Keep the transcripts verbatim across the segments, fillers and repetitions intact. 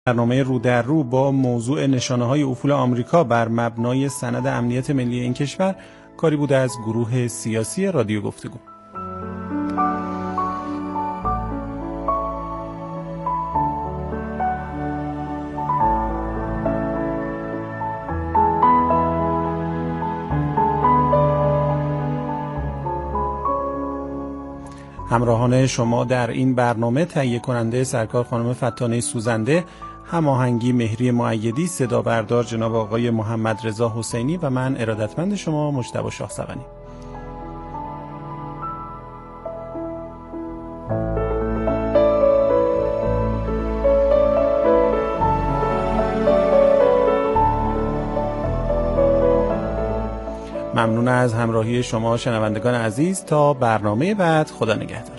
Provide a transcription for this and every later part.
برنامه رو در رو با موضوع نشانه‌های افول آمریکا بر مبنای سند امنیت ملی این کشور کاری بوده از گروه سیاسی رادیو گفتگو. همراهان شما در این برنامه تهیه کننده سرکار خانم فتانه سوزنده، هماهنگی مهری مؤیدی، صدا بردار جناب آقای محمد رضا حسینی و من ارادتمند شما مجتبی شاهسوانی. ممنون از همراهی شما شنوندگان عزیز. تا برنامه بعد، خدا نگهدار.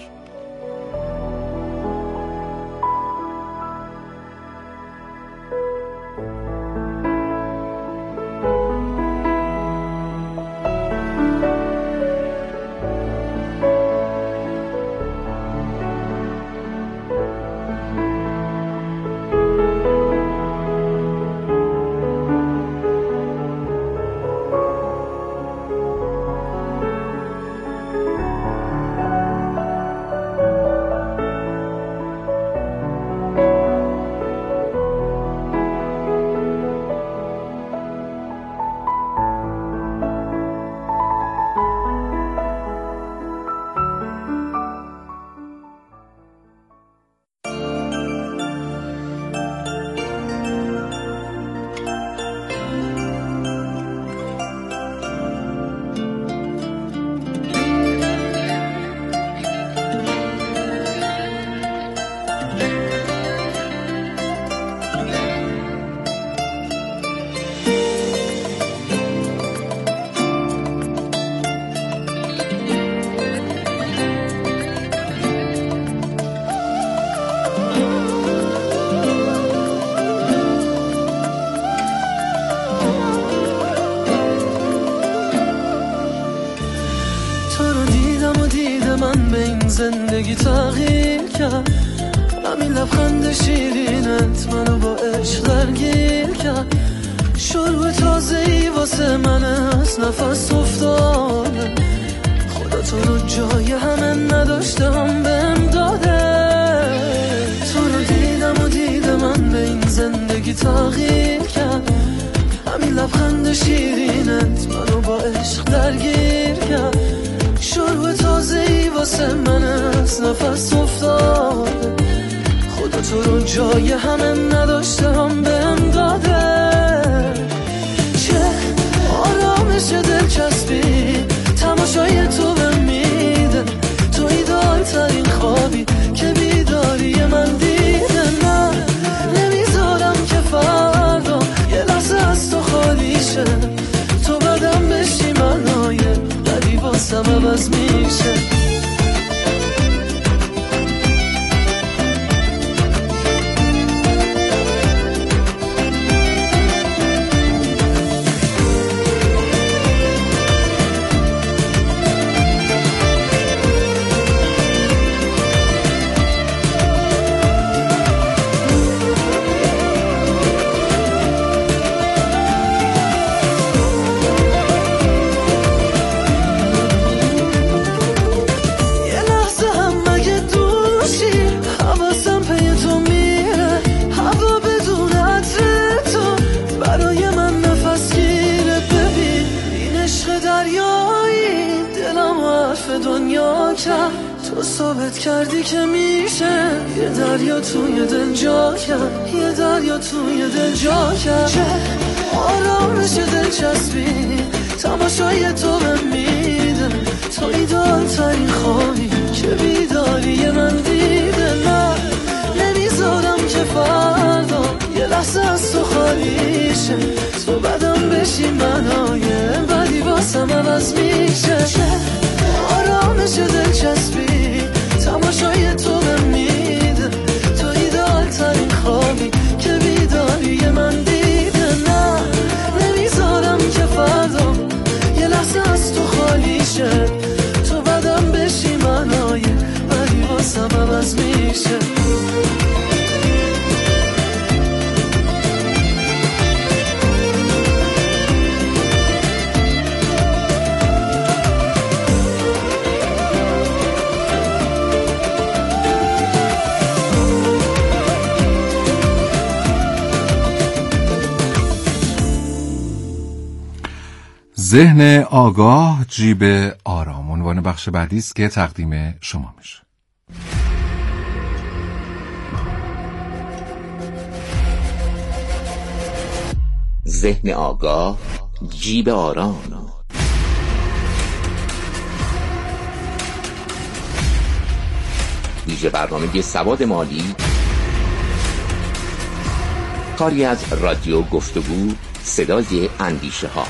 زندگی تغییر کرد، همین لبخند شیرینت منو با عشق درگیر کرد. شروع تازه‌ای واسه من از نفس افتاده، خدا تو رو جای همه نداشتم بهم داده. تو رو دیدم و دید من به این زندگی تغییر کرد، همین لبخند شیرینت منو با عشق درگیر کرد. شروع تازه‌ای واسه من از نفس افتاده، خدا تو رو جای همه نداشتم بهم داده. چه آرامش دلچسبی تماشای تو بهم میده، تو ایدال ترین خوابی که بیداری من دیده. نه نمیذارم که فردا یه لحظه از تو خالی شه، تو بدم بشی منای ولی واسم عوض میشه. تو ثابت کردی که میشه یه دریا توی دل جا کرد، یه دریا توی دل جا کرد. چه آرامش دلچسبی تماشای تو بهم میده، تو ایدال ترین خوابی که بیداری من دیده. نه نمیذارم که فردا یه لحظه از تو خالی شه، تو بدم بشی منای بدی واسم عوض میشه. چه آرامش دلچسبی تماشای تو بهم میده، تو ایدال ترین خوابی که بیداری من دیده. نه نمیذارم که فردا یه لحظه از تو خالی شه، تو بدم بشی منای بدی واسم عوض میشه. ذهن آگاه جیب آرام عنوان بخش بعدی است که تقدیم شما میشه. ذهن آگاه جیب آرام. ویژه برنامه سواد مالی، کاری از رادیو گفتگو صدای اندیشه ها.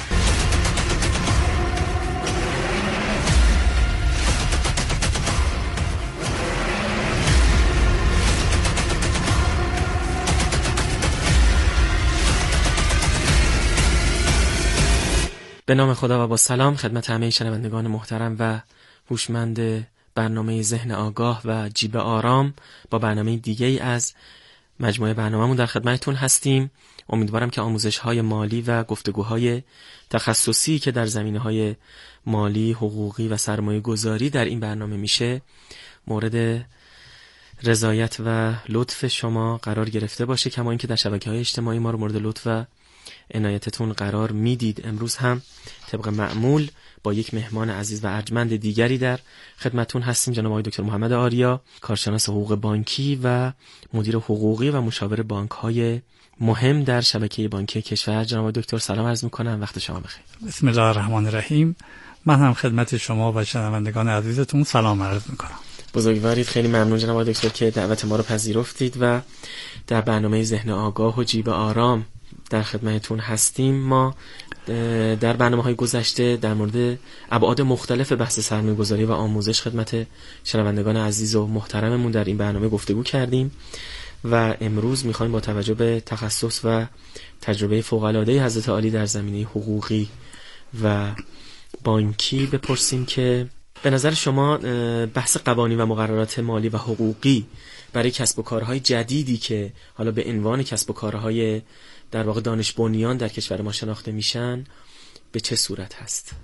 به نام خدا و با سلام خدمت همه شنوندگان محترم و هوشمند برنامه ذهن آگاه و جیب آرام با برنامه دیگه ای از مجموعه برنامه‌مون در خدمتتون هستیم. امیدوارم که آموزش‌های مالی و گفتگوهای تخصصی که در زمینه‌های مالی، حقوقی و سرمایه‌گذاری در این برنامه میشه مورد رضایت و لطف شما قرار گرفته باشه، کما اینکه در شبکه‌های اجتماعی ما رو مورد لطف و عنایتتون قرار میدید. امروز هم طبق معمول با یک مهمان عزیز و ارجمند دیگری در خدمتتون هستیم، جناب آقای دکتر محمد آریا، کارشناس حقوق بانکی و مدیر حقوقی و مشاور بانک‌های مهم در شبکه بانکی کشور. جناب آقای دکتر سلام عرض می‌کنم، وقت شما بخیر. بسم الله الرحمن الرحیم. من هم خدمت شما و شنوندگان عزیزتون سلام عرض می‌کنم. بزرگوارید، خیلی ممنون جناب آقای دکتر که دعوت ما رو پذیرفتید و در برنامه ذهن آگاه و جیب آرام در خدمتتون هستیم. ما در برنامه‌های گذشته در مورد ابعاد مختلف بحث سرمایه‌گذاری و آموزش خدمت شنوندگان عزیز و محترممون در این برنامه گفتگو کردیم و امروز می‌خوایم با توجه به تخصص و تجربه فوق‌العاده حضرت عالی در زمینه حقوقی و بانکی بپرسیم که به نظر شما بحث قوانین و مقررات مالی و حقوقی برای کسب و کارهای جدیدی که حالا به عنوان کسب و کارهای در واقع دانش بنیان در کشور ما شناخته میشن به چه صورت هست؟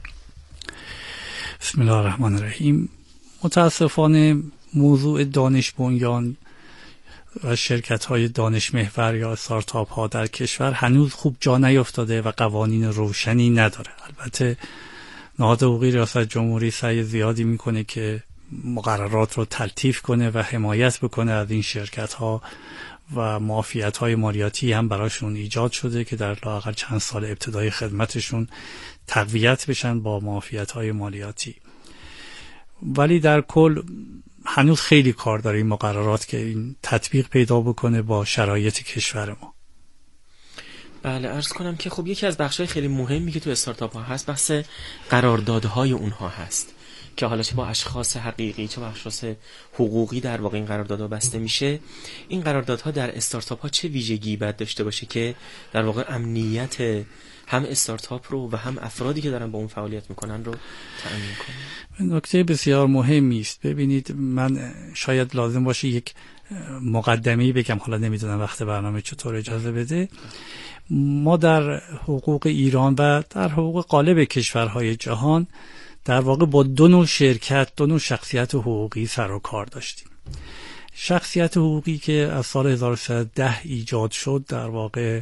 بسم الله الرحمن الرحیم. متاسفانه موضوع دانش بنیان و شرکت‌های دانش محور یا استارتاپ ها در کشور هنوز خوب جا نیفتاده و قوانین روشنی نداره. البته نهاد حقوقی ریاست جمهوری سعی زیادی میکنه که مقررات رو تلطیف کنه و حمایت بکنه از این شرکت ها و معافیت های مالیاتی هم براشون ایجاد شده که در لااقل چند سال ابتدای خدمتشون تقویت بشن با معافیت های مالیاتی. ولی در کل هنوز خیلی کار داره این مقررات که این تطبیق پیدا بکنه با شرایط کشور ما. بله، عرض کنم که خب یکی از بخش‌های خیلی مهمی که تو استارتاپ ها هست بحث قراردادهای اونها هست که حالا چه با اشخاص حقیقی چه با اشخاص حقوقی در واقع این قراردادها بسته میشه. این قراردادها در استارتاپ ها چه ویژگی باید داشته باشه که در واقع امنیت هم استارتاپ رو و هم افرادی که دارن با اون فعالیت میکنن رو تأمین کنه؟ نکته بسیار مهمی است. ببینید، من شاید لازم باشه یک مقدمه‌ای بگم، حالا نمیدونم وقت برنامه چطور اجازه بده. ما در حقوق ایران و در حقوق غالب کشورهای جهان در واقع با دو نوع شرکت، دو نوع شخصیت حقوقی سر و کار داشتیم. شخصیت حقوقی که از سال هزار و سیصد و ده ایجاد شد در واقع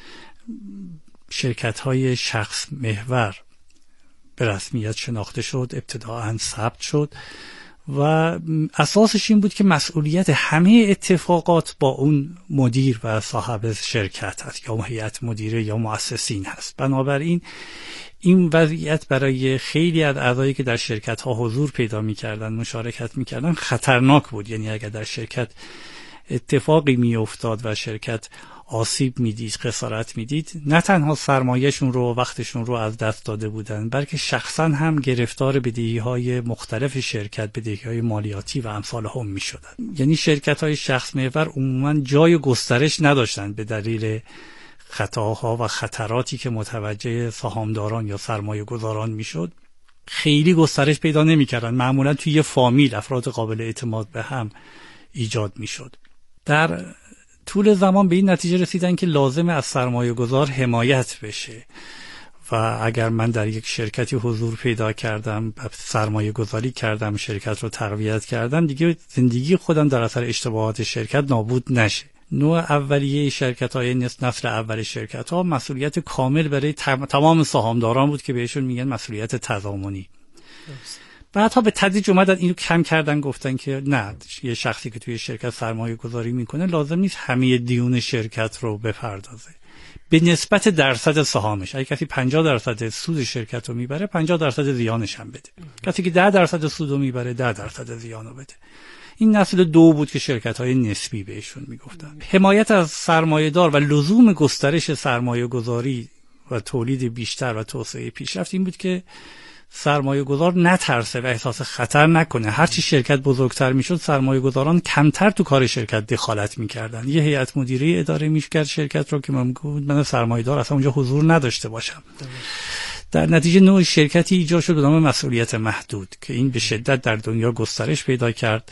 شرکت‌های شخص محور به رسمیت شناخته شد، ابتداعاً ثبت شد و اساسش این بود که مسئولیت همه اتفاقات با اون مدیر و صاحب شرکت هست یا هیئت مدیره یا مؤسسین هست. بنابراین این وضعیت برای خیلی از اعضایی که در شرکت ها حضور پیدا می‌کردن، مشارکت می‌کردن خطرناک بود. یعنی اگر در شرکت اتفاقی می‌افتاد و شرکت آسیب میدید، خسارت میدید، نه تنها سرمایه‌شون رو و وقتشون رو از دست داده بودن، بلکه شخصا هم گرفتار بدهی‌های مختلف شرکت، بدهی‌های مالیاتی و امثال هم می‌شدن. یعنی شرکت‌های شخص محور عموماً جای گسترش نداشتند به دلیل خطاها و خطراتی که متوجه سهامداران یا سرمایه‌گذاران میشد. خیلی گسترش پیدا نمی‌کردن. معمولاً توی یه فامیل افراد قابل اعتماد به هم ایجاد میشد. در طول زمان به این نتیجه رسیدن که لازمه از سرمایه‌گذار حمایت بشه و اگر من در یک شرکتی حضور پیدا کردم، سرمایه گذاری کردم، شرکت رو تقویت کردم، دیگه زندگی خودم در اثر اشتباهات شرکت نابود نشه. نوع اولیه شرکت‌های نسل اول شرکت‌ها مسئولیت کامل برای تمام سهامداران بود که بهشون میگن مسئولیت تضامنی. بعدها به تدریج اومدن اینو کم کردن، گفتن که نه، یه شخصی که توی شرکت سرمایه گذاری میکنه لازم نیست همه دیون شرکت رو بپردازه به نسبت درصد سهامش. اگه کسی پنجاه درصد سود شرکت رو میبره، پنجاه درصد زیانش هم بده. کسی که ده درصد سود رو میبره، ده درصد زیان رو بده. این نسل دو بود که شرکت‌های نسبی بهشون میگفتن. حمایت از سرمایه‌دار و لزوم گسترش سرمایه‌گذاری و تولید بیشتر و توسعه پیشرفت این بود که سرمایه گذار نترسه و احساس خطر نکنه. هرچی شرکت بزرگتر میشد سرمایه گذاران کمتر تو کار شرکت دخالت میکردن. یه هیئت مدیره اداره میکرد شرکت رو که ممکن بود من سرمایه دار اصلا اونجا حضور نداشته باشم. در نتیجه نوع شرکتی ایجاد شد به نام مسئولیت محدود که این به شدت در دنیا گسترش پیدا کرد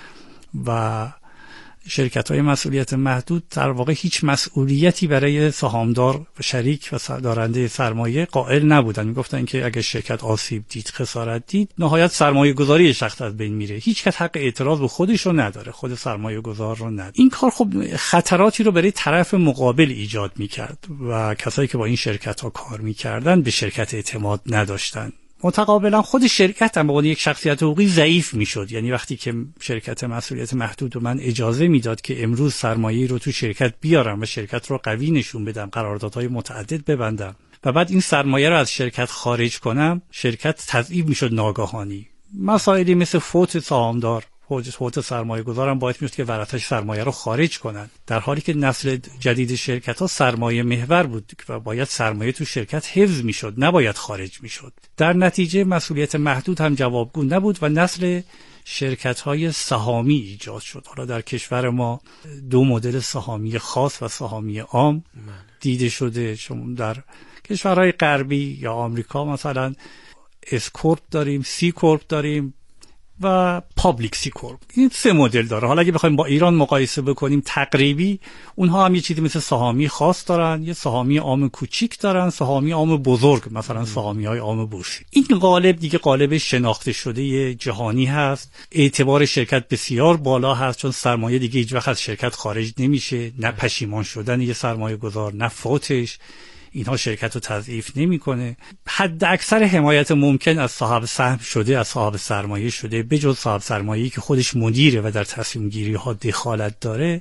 و شرکت‌های مسئولیت محدود در واقع هیچ مسئولیتی برای سهامدار و شریک و دارنده سرمایه قائل نبودن. میگفتن که اگه شرکت آسیب دید، خسارت دید، نهایت سرمایه گذاری شخص از بین میره. هیچ کس حق اعتراض به خودش رو نداره، خود سرمایه گذار رو نداره. این کار خب خطراتی رو برای طرف مقابل ایجاد میکرد و کسایی که با این شرکت‌ها کار میکردن به شرکت اعتماد نداشتن. متقابلا خود شرکت هم به عنوان یک شخصیت حقوقی ضعیف میشد. یعنی وقتی که شرکت مسئولیت محدود و من اجازه میداد که امروز سرمایه‌ای رو تو شرکت بیارم و شرکت رو قوی نشون بدم، قراردادهای متعدد ببندم و بعد این سرمایه رو از شرکت خارج کنم، شرکت تضعیف میشد ناگهانی. مسائلی مثل فوت سهامدار، فوت سرمایه گذارم باعث میشد که ورثه‌اش سرمایه رو خارج کنن، در حالی که نسل جدید شرکت ها سرمایه محور بود و باید سرمایه تو شرکت حفظ میشد، نباید خارج میشد. در نتیجه مسئولیت محدود هم جوابگو نبود و نسل شرکت های سهامی ایجاد شد. حالا در کشور ما دو مدل سهامی خاص و سهامی عام دیده شده. شما در کشورهای غربی یا آمریکا مثلا اس کورپ داریم، سی کورپ داریم و پابلیک سی کورپ. این سه مدل داره. حالا اگه بخوایم با ایران مقایسه بکنیم تقریبی اونها هم یه چیزی مثل سهامی خاص دارن، یه سهامی عام کوچیک دارن، سهامی عام بزرگ، مثلا سهامی های عام بورسی. این قالب دیگه قالب شناخته شده جهانی هست. اعتبار شرکت بسیار بالا هست چون سرمایه دیگه هیچ وقت از شرکت خارج نمیشه. نه پشیمان شدن یه سرمایه گذار، نه فوتش، اینها شرکت رو تضعیف نمیکنه. حد اکثر حمایت ممکن از صاحب سهم شده، از صاحب سرمایه شده، به جز صاحب سرمایه‌ای که خودش مدیره و در تصمیم گیری ها دخالت داره.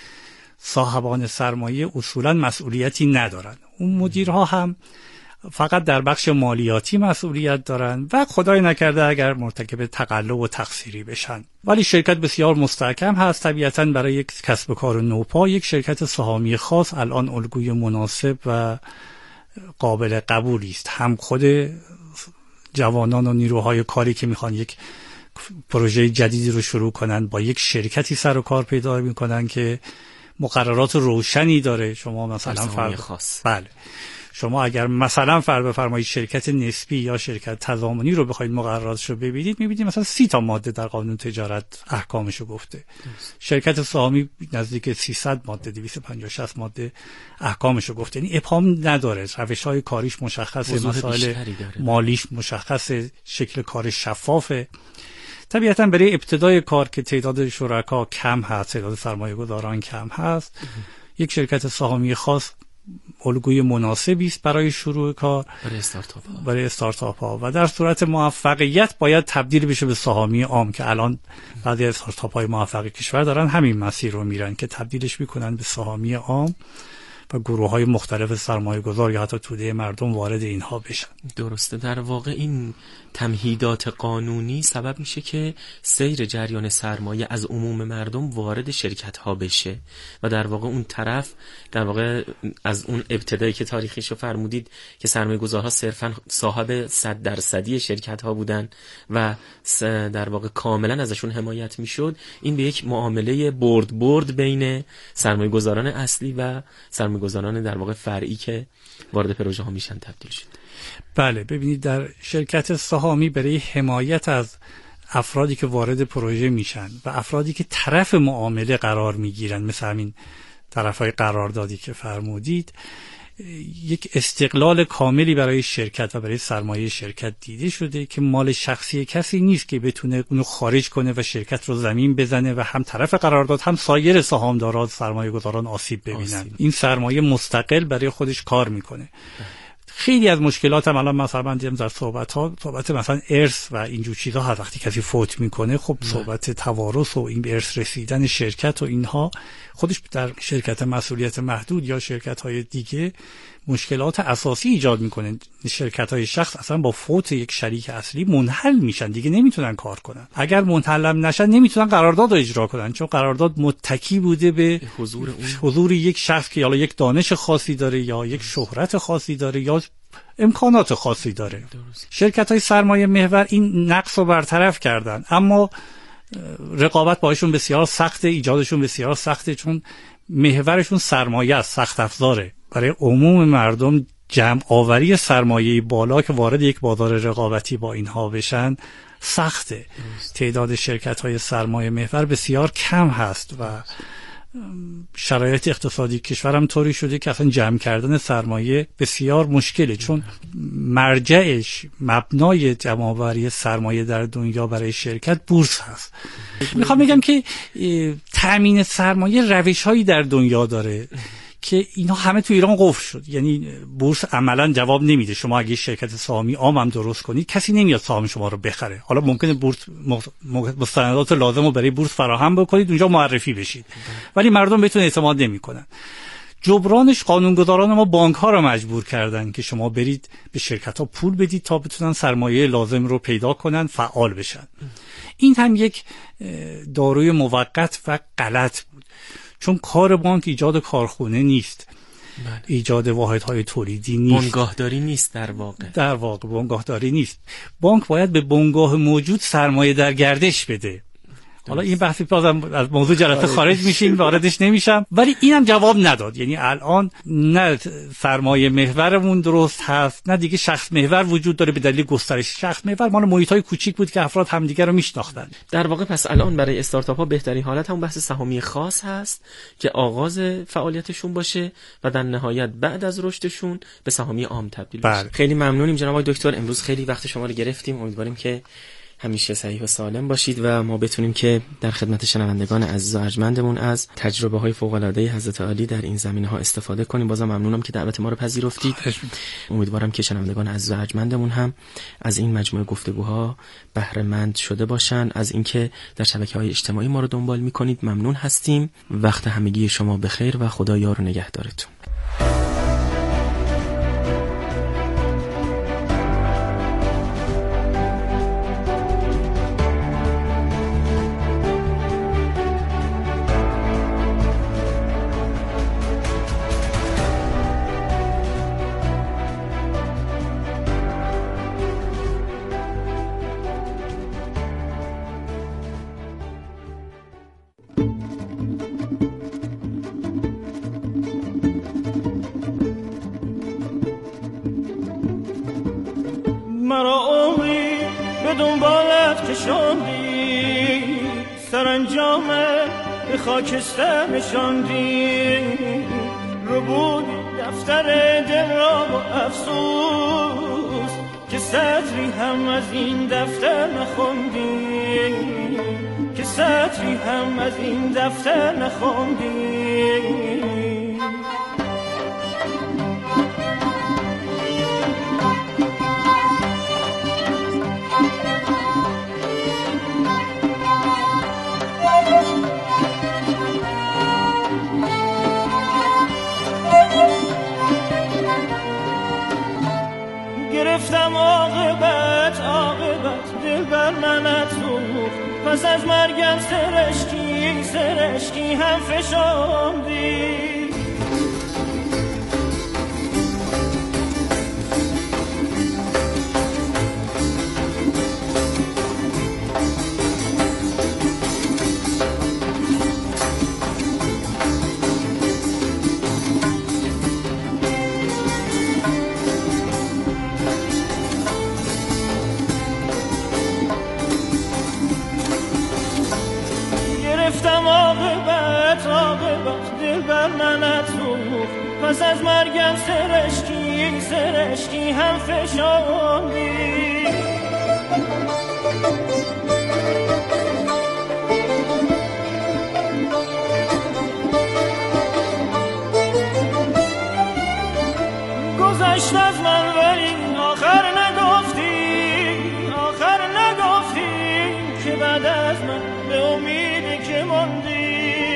صاحبان سرمایه اصولا مسئولیتی ندارن. اون مدیرها هم فقط در بخش مالیاتی مسئولیت دارن و خدای نکرده اگر مرتکب تقلب و تقصیری بشن. ولی شرکت بسیار مستحکم هست. طبیعتاً برای یک کسب و کار نوپا یک شرکت سهامی خاص الان الگوی مناسب و قابل قبولی است. هم خود جوانان و نیروهای کاری که میخوان یک پروژه جدیدی رو شروع کنن با یک شرکتی سر و کار پیدا میکنن که مقررات روشنی داره. شما مثلا فرض خاص بله شما اگر مثلا فرض بفرمایید شرکت نسبی یا شرکت تضامنی رو بخواید مقرراتش رو ببینید، میبینید مثلا سی تا ماده در قانون تجارت احکامشو گفته. دست. شرکت سهامی نزدیک سیصد ماده، دویست و پنجاه شصت ماده احکامشو گفته. یعنی ابهام نداره، روش‌های کاریش مشخصه، مسائل مالیش مشخصه، شکل کار شفافه. طبیعتاً برای ابتدای کار که تعداد شرکا کم هست، تعداد سرمایه‌گذاران کم هست، یک شرکت سهامی خاص الگوی مناسبی است برای شروع کار برای استارتاپ ها. برای استارتاپ ها و در صورت موفقیت باید تبدیل بشه به سهامی عام که الان بعضی از استارتاپ های موفق کشور دارن همین مسیر رو میرن که تبدیلش میکنن به سهامی عام و گروه های مختلف سرمایه گذار یا حتی توده مردم وارد اینها بشن. درسته. در واقع این تمهیدات قانونی سبب میشه که سیر جریان سرمایه از عموم مردم وارد شرکت ها بشه و در واقع اون طرف در واقع از اون ابتدایی که تاریخیشو فرمودید که سرمایه گذارها صرفا صاحب صد درصدی شرکت ها بودن و در واقع کاملا ازشون حمایت میشد، این به یک معامله برد برد بین سرمایه گذاران اصلی و سرمایه گذاران در واقع فرعی که وارد پروژه ها میشن تبدیل شد. بله، ببینید در شرکت سهامی برای حمایت از افرادی که وارد پروژه میشن و افرادی که طرف معامله قرار میگیرن، مثل همین طرفای قراردادی که فرمودید، یک استقلال کاملی برای شرکت و برای سرمایه شرکت دیده شده که مال شخصی کسی نیست که بتونه اونو خارج کنه و شرکت رو زمین بزنه و هم طرف قرارداد هم سایر سهامداران سرمایه گذاران آسیب ببینن. آسیب. این سرمایه مستقل برای خودش کار میکنه. خیلی از مشکلات هم الان مثلا من دیدم در صحبت ها صحبت مثلا ارث و اینجور چیزا هست. وقتی کسی فوت میکنه خب صحبت توارث و این ارث رسیدن شرکت و اینها خودش در شرکت مسئولیت محدود یا شرکت های دیگه مشکلات اساسی ایجاد میکنه. شرکت های شخص اصلا با فوت یک شریک اصلی منحل میشن، دیگه نمیتونن کار کنن. اگر منحل نشن نمیتونن قرارداد رو اجرا کنن، چون قرارداد متکی بوده به حضور اون. حضور یک شخص که حالا یک دانش خاصی داره یا یک شهرت خاصی داره یا امکانات خاصی داره. شرکت های سرمایه محور این نقص رو برطرف کردن، اما رقابت باهاشون بسیار سخته، ایجادشون بسیار سخته، چون محورشون سرمایه است، سخت افزاره. برای عموم مردم جمع آوری سرمایه بالا که وارد یک بازار رقابتی با اینها بشن سخته. تعداد شرکت های سرمایه محور بسیار کم هست و شرایط اقتصادی کشورم طوری شده که اصلا جمع کردن سرمایه بسیار مشکله، چون مرجعش مبنای جمع آوری سرمایه در دنیا برای شرکت بورس هست. میخوام بگم که تأمین سرمایه روش هایی در دنیا داره که اینا همه تو ایران قفل شد. یعنی بورس عملا جواب نمیده. شما اگه شرکت سهامی عام هم درست کنید کسی نمیاد سهام شما رو بخره. حالا ممکنه بورس مستندات لازم رو برای بورس فراهم بکنید، اونجا معرفی بشید، ولی مردم بهتون اعتماد نمیکنن. جبرانش قانونگذاران ما بانک ها رو مجبور کردن که شما برید به شرکت ها پول بدید تا بتونن سرمایه لازم رو پیدا کنن، فعال بشن. این هم یک داروی موقت و غلط بود، چون کار بانک ایجاد کارخونه نیست، بله. ایجاد واحدهای تولیدی نیست، بنگاهداری نیست. در واقع در واقع بنگاهداری نیست. بانک باید به بنگاه موجود سرمایه در گردش بده. حالا این بحثی بازم از موضوع جلسه خارج میشیم، واردش نمیشم، ولی اینم جواب نداد. یعنی الان نه سرمایه محورمون درست هست، نه دیگه شخص محور وجود داره به دلیل گسترش شخص محور. مال محیطای کوچیک بود که افراد همدیگه رو میشناختن. در واقع پس الان برای استارتاپ ها بهترین حالت همون بحث سهامی خاص هست که آغاز فعالیتشون باشه و در نهایت بعد از رشدشون به سهامی عام تبدیل بشه. خیلی ممنونیم جناب آقای دکتر، امروز خیلی وقت شما رو گرفتیم. امیدواریم که همیشه صحیح و سالم باشید و ما بتونیم که در خدمت شنوندگان عزیز و ارجمندمون از تجربه های فوق العاده حضرت عالی در این زمینه ها استفاده کنیم. بازم ممنونم که دعوت ما رو پذیرفتید. امیدوارم که شنوندگان عزیز و ارجمندمون هم از این مجموعه گفتگوها بهره مند شده باشن. از اینکه در شبکه‌های اجتماعی ما رو دنبال می‌کنید ممنون هستیم. وقت همگی شما بخیر و خدا یار و نگهدارتون. مرا عمری به دنبالت کشاندی، سرانجام به خاکستر نشاندی، رو بود دفتر دل را با افسوس که سطری هم از این دفتر نخوندی، که سطری هم از این دفتر نخوندی. گرفتم عاقبت عاقبت دل بر منت سوخت، پس از مرگم سرشکی سرشکی هم فشاندی. گرفتم عاقبت عاقبت دل بر من پس از مرگم سرشکی سرشکی هم فشاندی. گذشت از من ولی آخر نگفتی، آخر نگفتی که بعد از من به امیدی که ماندی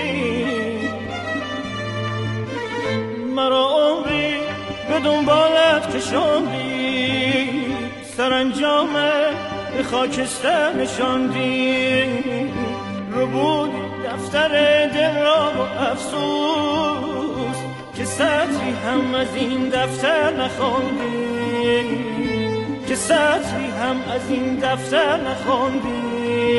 مرا عمری به دنبالت کشاندی، سرانجام به خاکستر نشاندی، رو بود دفتر دل را و افسوس که سطری هم از این دفتر نخوندی، که سطری هم از این دفتر نخوندی.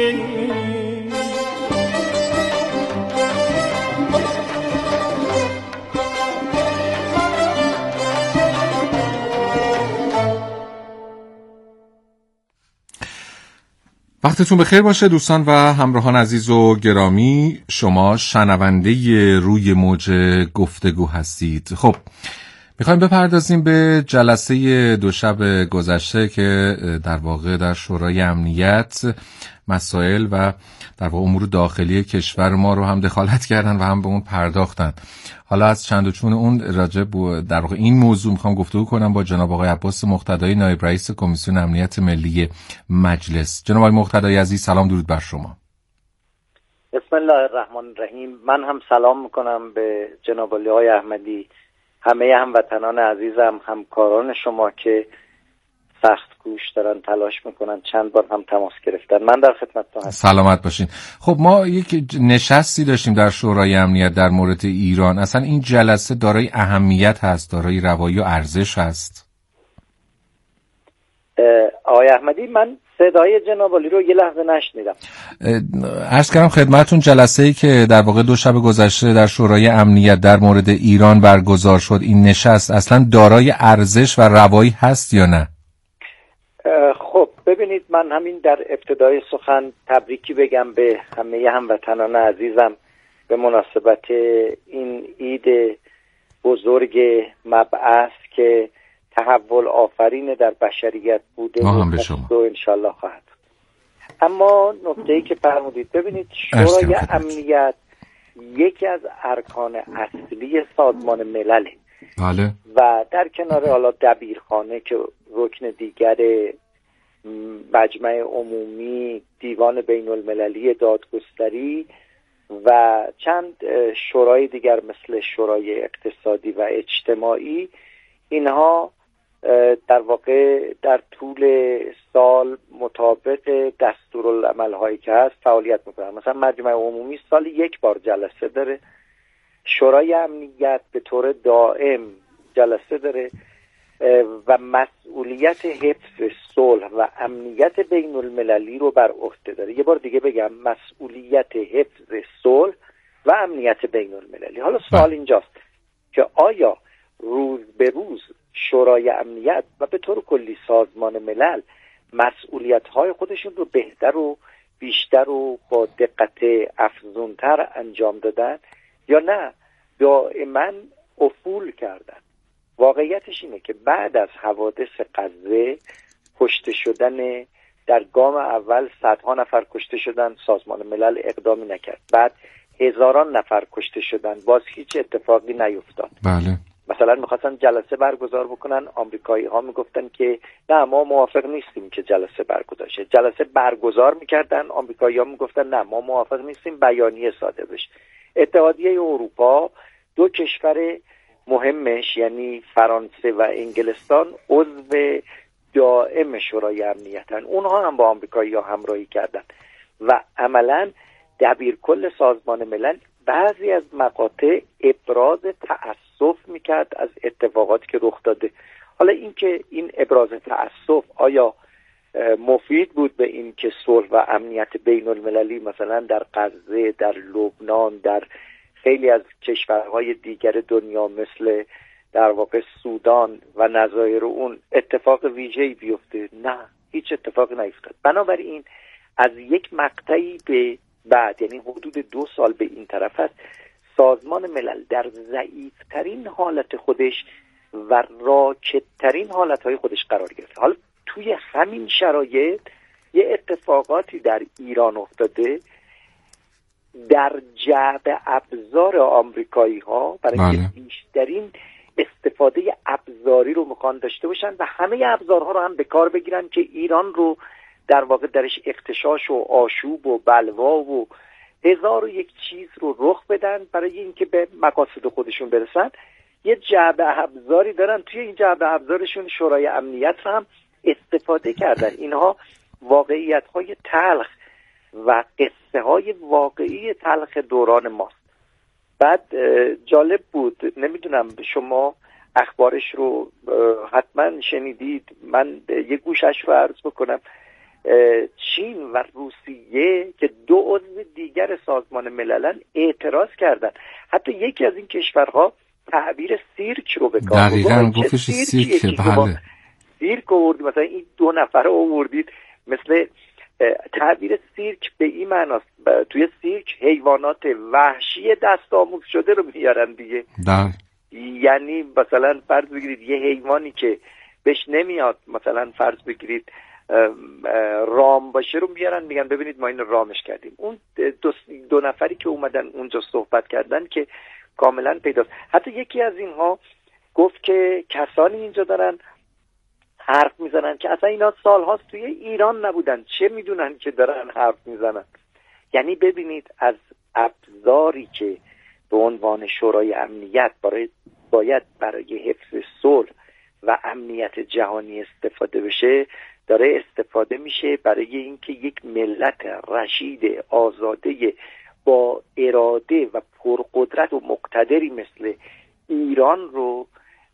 وقتتون بخیر باشه دوستان و همراهان عزیز و گرامی. شما شنونده روی موج گفتگو هستید. خب میخوایم بپردازیم به جلسه دو شب گذشته که در واقع در شورای امنیت مسائل و در واقع امور داخلی کشور ما رو هم دخالت کردن و هم به اون پرداختن. حالا از چند و چون اون راجع در واقع این موضوع میخوام گفتگو کنم با جناب آقای عباس مقتدایی، نایب رئیس کمیسیون امنیت ملی مجلس. جناب آقای مقتدایی عزیز، سلام درود بر شما. بسم الله الرحمن الرحیم. من هم سلام میکنم به جناب آقای احمدی، همه هموطنان عزیزم، همکاران شما که سخت کوش دارن تلاش میکنن، چند بار هم تماس گرفتن. من در خدمتتون هستم. سلامت باشین. خب ما یک نشستی داشتیم در شورای امنیت در مورد ایران. اصلا این جلسه دارای اهمیت هست، دارای روایی و ارزش هست؟ آقای احمدی، من صدای جناب علی رو یه لحظه نشنیدم. عرض کردم خدمتتون جلسه‌ای که در واقع دو شب گذشته در شورای امنیت در مورد ایران برگزار شد، این نشست اصلا دارای ارزش و روایی هست یا نه؟ خب ببینید، من همین در ابتدای سخن تبریکی بگم به همه هموطنان عزیزم به مناسبت این عید بزرگ مبعث که تحول آفرین در بشریت بوده و انشالله خواهد. اما نکته‌ای که فرمودید، ببینید شورای امنیت یکی از ارکان اصلی سازمان ملله. بله. و در کنار حالا دبیرخانه که رکن دیگر مجمع عمومی، دیوان بین المللی دادگستری و چند شورای دیگر مثل شورای اقتصادی و اجتماعی، اینها در واقع در طول سال مطابق دستورالعمل هایی که هست فعالیت میکنن. مثلا مجمع عمومی سال یک بار جلسه داره، شورای امنیت به طور دائم جلسه داره و مسئولیت حفظ صلح و امنیت بین المللی رو بر عهده داره. یه بار دیگه بگم، مسئولیت حفظ صلح و امنیت بین المللی. حالا سوال اینجاست که آیا روز به روز شورای امنیت و به طور کلی سازمان ملل مسئولیت‌های خودشون رو بهتر و بیشتر و با دقت افزونتر انجام دادن یا نه دائما افول کردن؟ واقعیتش اینه که بعد از حوادث غزه کشته شدن در گام اول صدها نفر کشته شدن، سازمان ملل اقدامی نکرد. بعد هزاران نفر کشته شدن، باز هیچ اتفاقی نیفتاد. بله. مثلا میخواستن جلسه برگزار بکنن، آمریکایی ها میگفتن که نه ما موافق نیستیم که جلسه برگزار شه. جلسه برگزار میکردن، آمریکایی ها میگفتن نه ما موافق نیستیم، بیانیه صادر بشه. اتحادیه اروپا دو کشور مهمش یعنی فرانسه و انگلستان عضو دائم شورای امنیتن، اونها هم با آمریکایی ها همراهی کردن و عملا دبیرکل سازمان ملل بعضی از مقاطع ابراز تأسف میکرد از اتفاقاتی که رخ داده. حالا این که این ابراز تأسف آیا مفید بود به این که صلح و امنیت بین المللی مثلا در غزه، در لبنان، در خیلی از کشورهای دیگر دنیا مثل در واقع سودان و نظایر اون اتفاق ویژه‌ای بیفته؟ نه، هیچ اتفاقی نیفتاد. بنابراین از یک مقطعی به بعد، یعنی حدود دو سال به این طرف است، سازمان ملل در ضعیفترین حالت خودش و راکدترین حالتهای خودش قرار گرفته. حالا توی همین شرایط یه اتفاقاتی در ایران افتاده در جعبه ابزار آمریکایی ها برای بله. که بیشترین استفاده ابزاری رو میخوان داشته باشن و همه ابزارها رو هم به کار بگیرن که ایران رو در واقع درش اغتشاش و آشوب و بلوا و هزار و یک چیز رو رخ بدن برای اینکه به مقاصد خودشون برسن. یه جعبه ابزاری دارن، توی این جعبه ابزارشون شورای امنیت رو هم استفاده کردن. اینها واقعیت‌های تلخ و قصه های واقعی تلخ دوران ماست. بعد جالب بود، نمیدونم شما اخبارش رو حتما شنیدید، من یه گوشش رو عرض بکنم. چین و روسیه که دو عضو دیگر سازمان مللن اعتراض کردن. حتی یکی از این کشورها تعبیر سیرک رو به کار برد. دقیقاً گفتش سیرک. بله سیرک آوردید، مثلا این دو نفر آوردید، مثل تعبیر سیرک به این معناست توی سیرک حیوانات وحشی دست آموز شده رو میارن دیگه. ده. یعنی مثلا فرض بگیرید یه حیوانی که بهش نمیاد، مثلا فرض بگیرید رام باشه رو میارن میگن ببینید ما این رامش کردیم. اون دو, دو نفری که اومدن اونجا صحبت کردن که کاملا پیداست. حتی یکی از اینها گفت که کسانی اینجا دارن حرف میزنن که اصلا اینا سالهاست توی ایران نبودن، چه میدونن که دارن حرف میزنن. یعنی ببینید از ابزاری که به عنوان شورای امنیت برای باید برای حفظ صلح و امنیت جهانی استفاده بشه، داره استفاده میشه برای اینکه یک ملت رشید آزاده با اراده و پرقدرت و مقتدری مثل ایران رو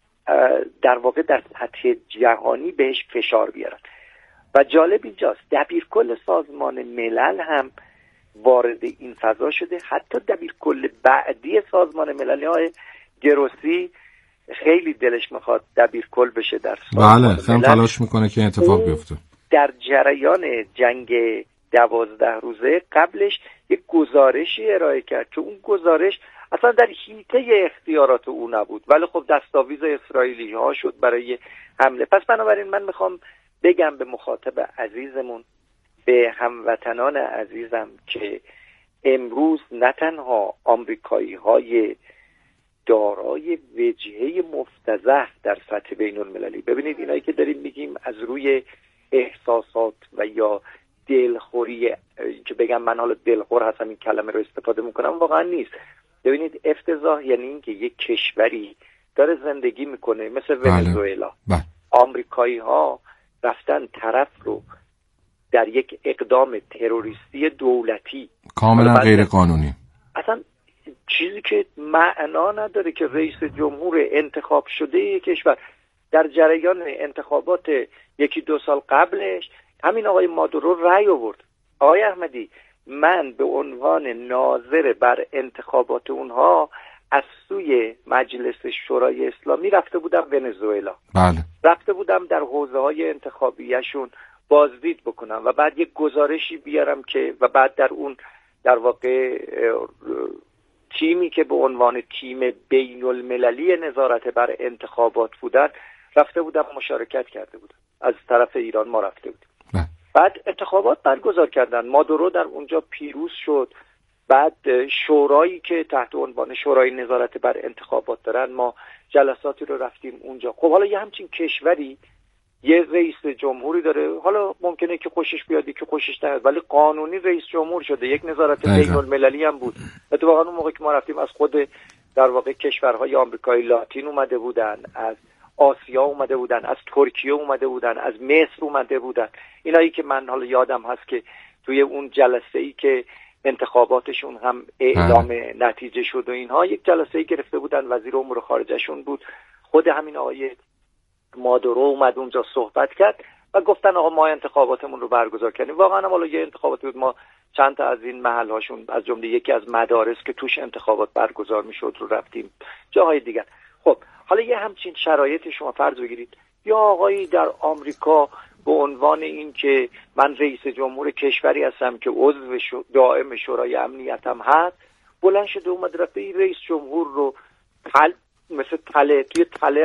در واقع در سطح جهانی بهش فشار بیارن. و جالب اینجاست دبیرکل سازمان ملل هم وارد این فضا شده. حتی دبیرکل بعدی سازمان ملل های گروسی خیلی دلش میخواد دبیرکل بشه در سازمان بله خیلی تلاش میکنه که اتفاق بیفته. در جریان جنگ دوازده روزه قبلش یک گزارشی ارائه کرد که اون گزارش اصلا در حیطه اختیارات او نبود، ولی خب دستاویز اسرائیلی ها شد برای حمله. پس بنابراین من میخوام بگم به مخاطب عزیزمون، به هموطنان عزیزم که امروز نه تنها آمریکایی های دارای وجهه مفتضح در سطح بین المللی، ببینید اینایی که داریم میگیم از روی احساسات و یا دلخوری، که بگم من حالا دلخور هستم این کلمه رو استفاده میکنم، واقعا نیست. ببینید افتضاح یعنی این که یک کشوری داره زندگی میکنه مثل ونزوئلا، بله. آمریکایی ها رفتن طرف رو در یک اقدام تروریستی دولتی کاملا غیر قانونی، اصلا چیزی که معنا نداره که رئیس جمهور انتخاب شده یک کشور در جریان انتخابات یکی دو سال قبلش همین آقای مادورو رأی آورد. آقای احمدی، من به عنوان ناظر بر انتخابات اونها از سوی مجلس شورای اسلامی رفته بودم ونزوئلا، بله. رفته بودم در حوزه های انتخابیشون بازدید بکنم و بعد یک گزارشی بیارم که و بعد در اون در واقع تیمی که به عنوان تیم بین المللی نظارت بر انتخابات بودن رفته بودم مشارکت کرده بودم، از طرف ایران ما رفته بودیم. بله. بعد انتخابات برگزار کردن، مادورو در اونجا پیروز شد. بعد شورایی که تحت عنوان شورای نظارت بر انتخابات دارن ما جلساتی رو رفتیم اونجا. خب حالا یه همچین کشوری یه رئیس جمهوری داره، حالا ممکنه که خوشش بیاد که خوشش نیاد، ولی قانونی رئیس جمهور شده، یک نظارت بین المللی هم بود. اتفاقا اون موقع که ما رفتیم از خود در واقع کشورهای آمریکای لاتین اومده بودن، از آسیا اومده بودن، از ترکیه اومده بودن، از مصر اومده بودن. اینایی که من حالا یادم هست که توی اون جلسه‌ای که انتخاباتشون هم اعلام اه. نتیجه شد و اینها، یک جلسه‌ای گرفته بودن، وزیر امور خارجه‌شون بود، خود همین آقای مادورو اومد اونجا صحبت کرد و گفتن آقا ما انتخاباتمون رو برگزار کردیم. واقعا هم حالا یه انتخاباتی بود، ما چند تا از این محل هاشون از جمله یکی از مدارس که توش انتخابات برگزار میشد رو رفتیم، جاهای دیگر. خب حالا یه همچین شرایطی شما فرض بگیرید یا آقایی در آمریکا به عنوان این که من رئیس جمهور کشوری هستم که عضو دائم شورای امنیت هم هست، بلند شده اومد رفته این رئیس جمهور رو تل مثل تله توی تله